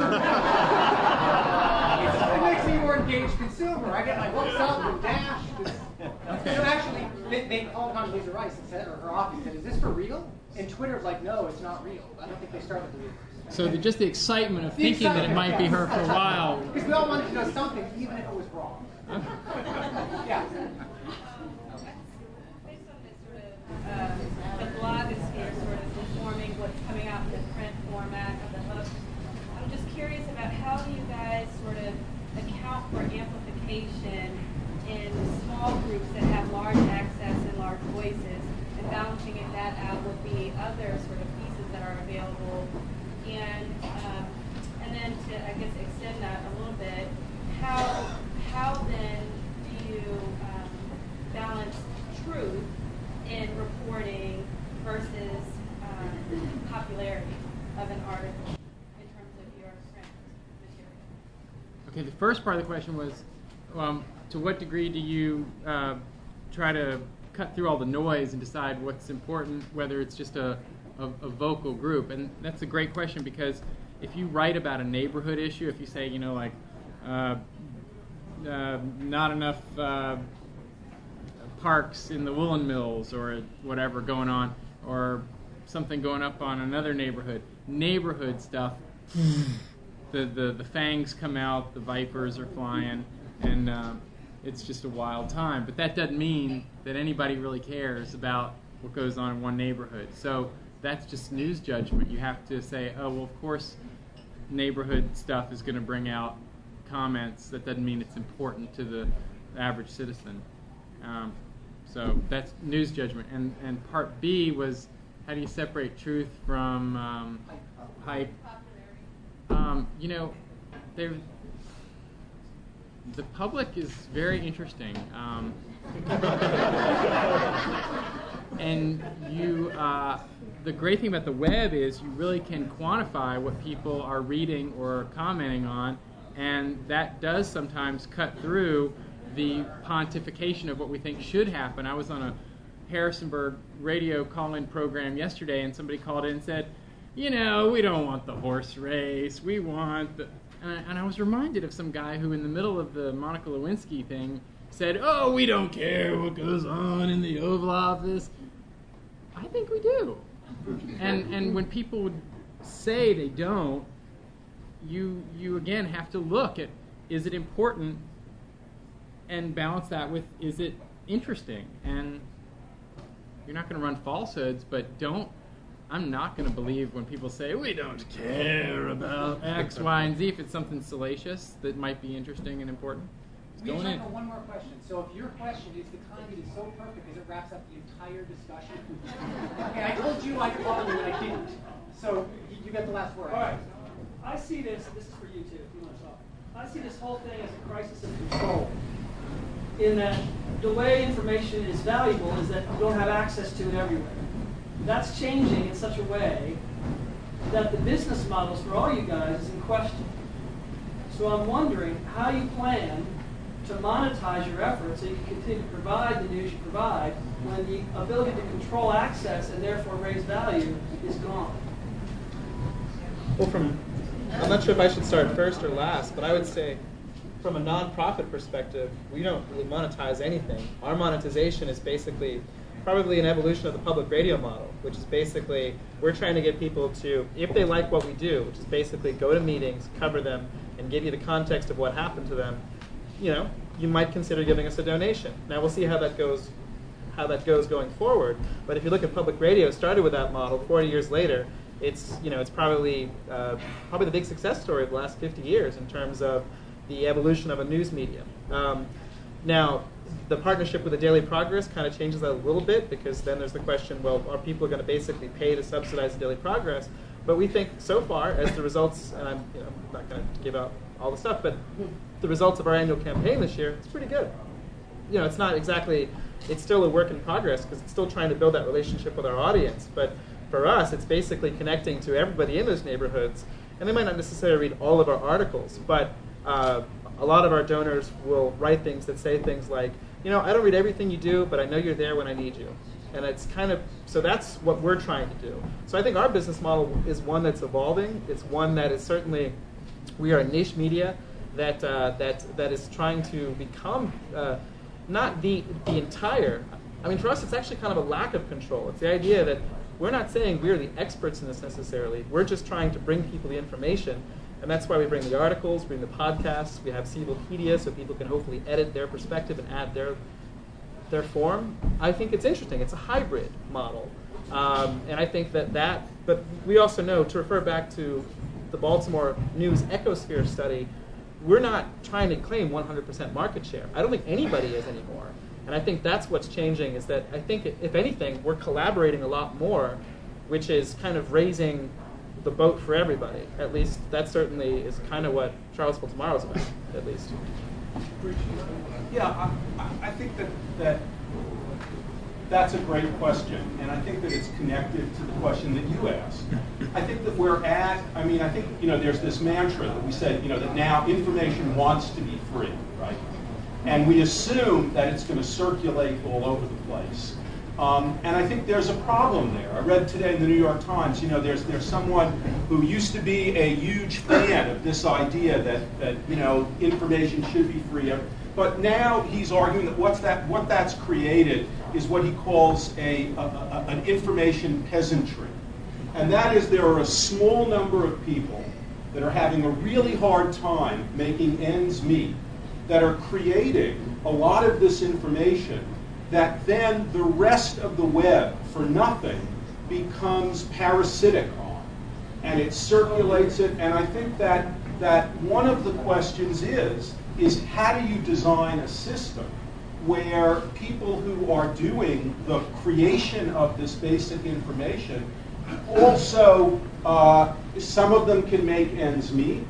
It makes me a more engaged consumer. I get my hooks up and dash. Okay. So actually, they called Condoleezza Rice and said, or her office said, "Is this for real?" And Twitter's like, "No, it's not real." I don't think they start with the rumors. So just the excitement of thinking that it might be her for a while. Because we all wanted to know something, even if it was wrong. Yeah. The blogosphere sort of informing what's coming out in the print format of the hook. I'm just curious about how do you guys sort of account for amplification in small groups that have large access and large voices, and balancing that out with the other sort of pieces that are available, and then to, I guess, extend that a little bit, how then do you balance truth in reporting versus popularity of an article in terms of your print material? Okay, the first part of the question was, to what degree do you try to cut through all the noise and decide what's important, whether it's just a vocal group? And that's a great question, because if you write about a neighborhood issue, if you say, like, not enough parks in the woolen mills or whatever going on, or something going up on another neighborhood stuff, the fangs come out, the vipers are flying, and it's just a wild time. But that doesn't mean that anybody really cares about what goes on in one neighborhood. So that's just news judgment. You have to say, oh, well, of course neighborhood stuff is going to bring out comments. That doesn't mean it's important to the average citizen. So that's news judgment. And part B was, how do you separate truth from hype? The public is very interesting. And the great thing about the web is you really can quantify what people are reading or commenting on, and that does sometimes cut through the pontification of what we think should happen. I was on a Harrisonburg radio call-in program yesterday, and somebody called in and said, we don't want the horse race, we want the... And I was reminded of some guy who in the middle of the Monica Lewinsky thing said, oh, we don't care what goes on in the Oval Office. I think we do. And when people would say they don't, you again have to look at, is it important, and balance that with, is it interesting? And you're not going to run falsehoods, but I'm not going to believe when people say, we don't care about X, Y, and Z, if it's something salacious that might be interesting and important. We have time for one more question. So if your question is the kind that is so perfect because it wraps up the entire discussion. Okay, I told you I'd call you and I didn't. So you get the last word. All right. I see this is for you too, if you want to talk. I see this whole thing as a crisis of control. In that the way information is valuable is that you don't have access to it everywhere. That's changing in such a way that the business models for all you guys is in question. So I'm wondering how you plan to monetize your efforts so you can continue to provide the news you provide when the ability to control access and therefore raise value is gone. Well, I'm not sure if I should start first or last, but I would say from a nonprofit perspective, we don't really monetize anything. Our monetization is basically probably an evolution of the public radio model, which is basically we're trying to get people to, if they like what we do, which is basically go to meetings, cover them, and give you the context of what happened to them, you might consider giving us a donation. Now we'll see how that goes going forward. But if you look at public radio, it started with that model. 40 years later, it's probably the big success story of the last 50 years in terms of the evolution of a news medium. Now, the partnership with the Daily Progress kind of changes that a little bit, because then there's the question, well, are people going to basically pay to subsidize the Daily Progress? But we think so far, as the results, and I'm not going to give out all the stuff, but the results of our annual campaign this year, it's pretty good. You know, it's not exactly, it's still a work in progress because it's still trying to build that relationship with our audience. But for us, it's basically connecting to everybody in those neighborhoods. And they might not necessarily read all of our articles, but a lot of our donors will write things that say things like, you know, I don't read everything you do, but I know you're there when I need you. And it's kind of, so that's what we're trying to do. So I think our business model is one that's evolving. It's one that is certainly, we are a niche media that is trying to become not the entire, I mean, for us, it's actually kind of a lack of control. It's the idea that we're not saying we're the experts in this necessarily. We're just trying to bring people the information. And that's why we bring the articles, bring the podcasts. We have Civilpedia so people can hopefully edit their perspective and add their form. I think it's interesting. It's a hybrid model. And I think but we also know, to refer back to the Baltimore News Ecosphere study, we're not trying to claim 100% market share. I don't think anybody is anymore. And I think that's what's changing, is that I think, if anything, we're collaborating a lot more, which is kind of raising the boat for everybody. At least that certainly is kind of what Charlottesville Tomorrow is about, at least. Yeah, I think that's a great question, and I think that it's connected to the question that you asked. I think that I think, you know, there's this mantra that we said, you know, that now information wants to be free, right? And we assume that it's going to circulate all over the place. And I think there's a problem there. I read today in the New York Times, you know, there's someone who used to be a huge fan of this idea that you know, information should be free. But now he's arguing that what that's created is what he calls an information peasantry. And that is, there are a small number of people that are having a really hard time making ends meet, that are creating a lot of this information that then the rest of the web, for nothing, becomes parasitic on. And it circulates it, and I think that one of the questions is how do you design a system where people who are doing the creation of this basic information also, some of them can make ends meet.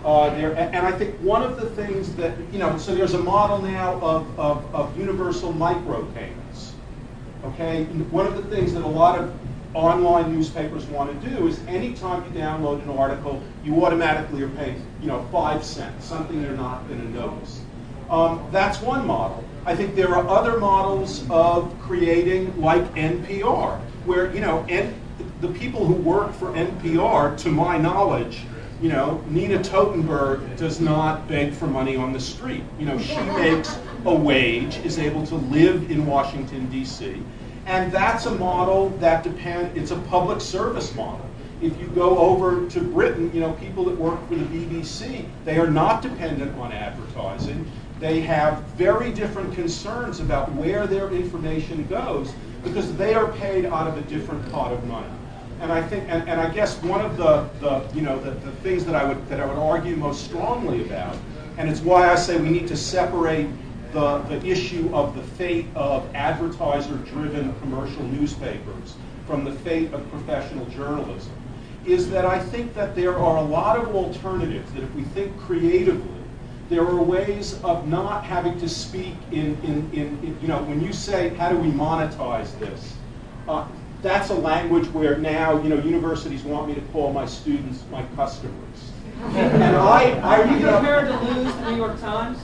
And I think one of the things that, you know, so there's a model now of universal micropayments. Okay? One of the things that a lot of online newspapers want to do is anytime you download an article, you automatically are paying, you know, 5 cents, something they're not going to notice. That's one model. I think there are other models of creating, like NPR, where, you know, the people who work for NPR, to my knowledge, you know, Nina Totenberg does not beg for money on the street. You know, she makes a wage, is able to live in Washington, D.C., and that's a model that it's a public service model. If you go over to Britain, you know, people that work for the BBC, they are not dependent on advertising. They have very different concerns about where their information goes because they are paid out of a different pot of money. And I think, and I guess one of the things that I would argue most strongly about, and it's why I say we need to separate the issue of the fate of advertiser-driven commercial newspapers from the fate of professional journalism, is that I think that there are a lot of alternatives that, if we think creatively, there are ways of not having to speak in you know, when you say, how do we monetize this? That's a language where now, you know, universities want me to call my students my customers. And are you prepared to lose the New York Times?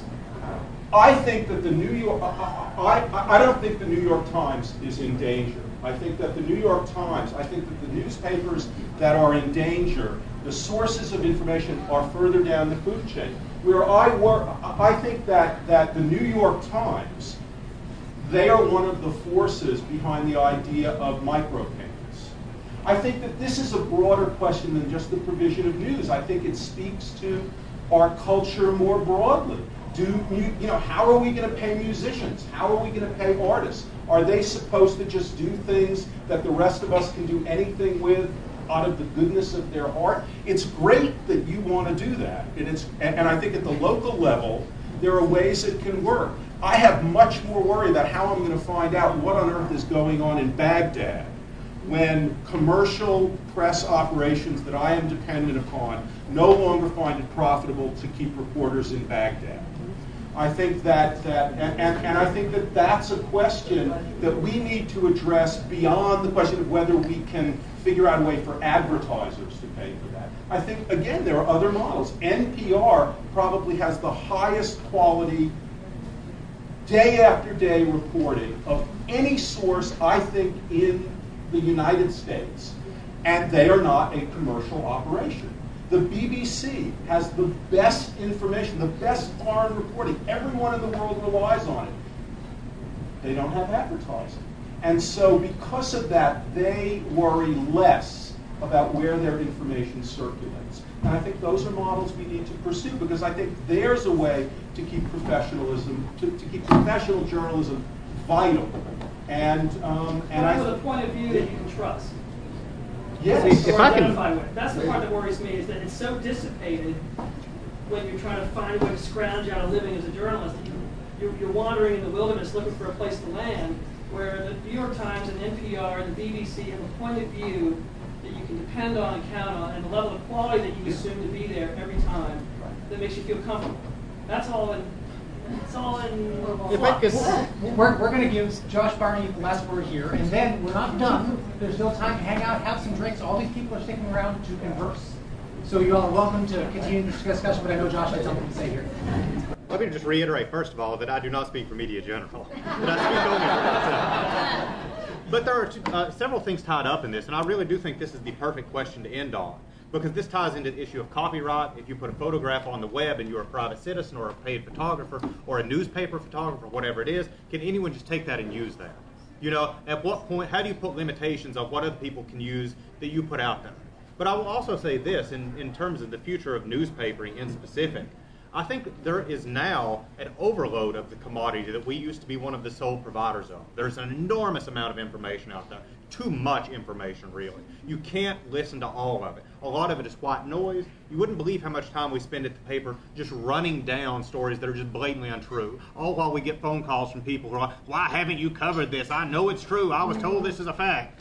I think that the New York, I don't think the New York Times is in danger. I think that the New York Times, I think that the newspapers that are in danger, the sources of information are further down the food chain. Where I work, I think that the New York Times, they are one of the forces behind the idea of micropayments. I think that this is a broader question than just the provision of news. I think it speaks to our culture more broadly. You know, how are we going to pay musicians? How are we going to pay artists? Are they supposed to just do things that the rest of us can do anything with out of the goodness of their heart? It's great that you want to do that. And I think at the local level, there are ways it can work. I have much more worry about how I'm going to find out what on earth is going on in Baghdad, when commercial press operations that I am dependent upon no longer find it profitable to keep reporters in Baghdad. I think that I think that that's a question that we need to address beyond the question of whether we can figure out a way for advertisers to pay for that. I think, again, there are other models. NPR probably has the highest quality, day after day reporting of any source, I think, in the United States, and they are not a commercial operation. The BBC has the best information, the best foreign reporting. Everyone in the world relies on it. They don't have advertising. And so because of that, they worry less about where their information circulates. And I think those are models we need to pursue, because I think there's a way to keep professionalism, to keep professional journalism vital. And I with a point of view that you can trust. Yes. If I can, that's the part that worries me, is that it's so dissipated when you're trying to find a way to scrounge out a living as a journalist. You're wandering in the wilderness looking for a place to land, where the New York Times and NPR and the BBC have a point of view that you can depend on and count on, and the level of quality that you assume to be there every time that makes you feel comfortable. That's all in. It's all in. We're going to give Josh Barney the last word here, and then we're not done. There's still time to hang out, have some drinks. All these people are sticking around to converse. So you all are welcome to continue this discussion, but I know Josh has something to say here. Let me just reiterate, first of all, that I do not speak for Media General. That I speak only for myself. But there are several things tied up in this, and I really do think this is the perfect question to end on. Because this ties into the issue of copyright. If you put a photograph on the web and you're a private citizen or a paid photographer or a newspaper photographer, whatever it is, can anyone just take that and use that? You know, at what point, how do you put limitations on what other people can use that you put out there? But I will also say this, in terms of the future of newspapering in specific, I think there is now an overload of the commodity that we used to be one of the sole providers of. There's an enormous amount of information out there. Too much information, really. You can't listen to all of it. A lot of it is white noise. You wouldn't believe how much time we spend at the paper just running down stories that are just blatantly untrue. All while we get phone calls from people who are like, why haven't you covered this? I know it's true. I was told this is a fact.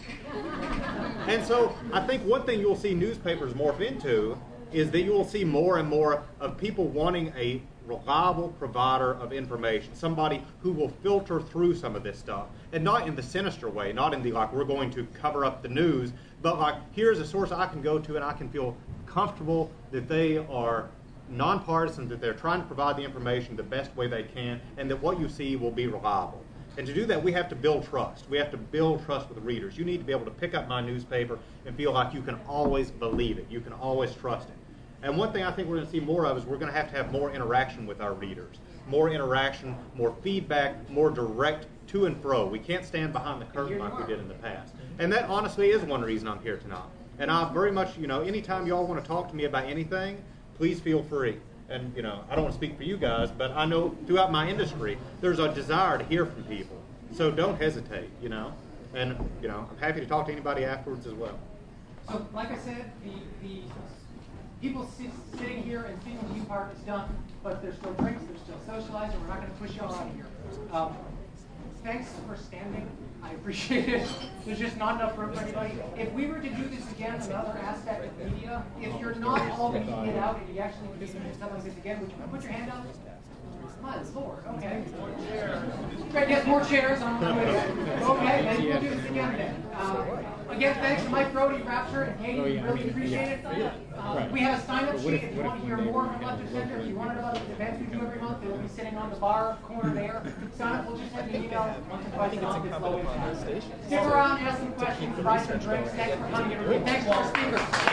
And so I think one thing you'll see newspapers morph into is that you will see more and more of people wanting a reliable provider of information, somebody who will filter through some of this stuff, and not in the sinister way, not in the like we're going to cover up the news, but like here's a source I can go to and I can feel comfortable that they are nonpartisan, that they're trying to provide the information the best way they can, and that what you see will be reliable. And to do that, we have to build trust. We have to build trust with readers. You need to be able to pick up my newspaper and feel like you can always believe it. You can always trust it. And one thing I think we're going to see more of is we're going to have more interaction with our readers. More interaction, more feedback, more direct to and fro. We can't stand behind the curtain like we did in the past. And that honestly is one reason I'm here tonight. And I very much, anytime y'all want to talk to me about anything, please feel free. And, I don't want to speak for you guys, but I know throughout my industry, there's a desire to hear from people. So don't hesitate, And, I'm happy to talk to anybody afterwards as well. So, like I said, the people sitting here and speaking to you part is done, but there's still drinks, there's still socializing. We're not going to push you all out of here. Thanks for standing. I appreciate it. There's just not enough room for anybody. If we were to do this again, another aspect of media, if you're not all making it out and you actually would do something like this again, would you put your hand up? My Lord, okay. Great, yes, more chairs. Okay, then we'll do this again then. Again, thanks to Mike Brody, Rapture, and Katie. We really appreciate it. We have a sign-up sheet if you want to hear more from Left of Center. If you want to know about the events we do every month, they will be sitting on the bar corner there. Sign up, we'll just send you an email once or twice a month. It's low impact. Stick around, ask some questions, buy some drinks. Thanks for coming, everybody. Thanks to our speakers.